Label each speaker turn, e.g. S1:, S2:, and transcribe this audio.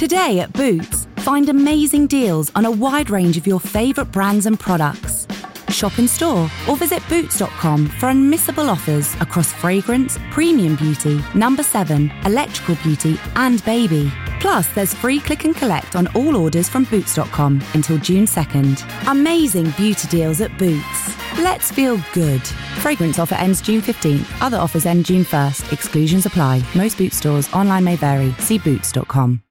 S1: Today at Boots, find amazing deals on a wide range of your favourite brands and products. Shop in store or visit Boots.com for unmissable offers across fragrance, premium beauty, number 7, electrical beauty and baby. Plus, there's free click and collect on all orders from Boots.com until June 2nd. Amazing beauty deals at Boots. Let's feel good. Fragrance offer ends June 15th. Other offers end June 1st. Exclusions apply. Most Boots stores online may vary. See Boots.com.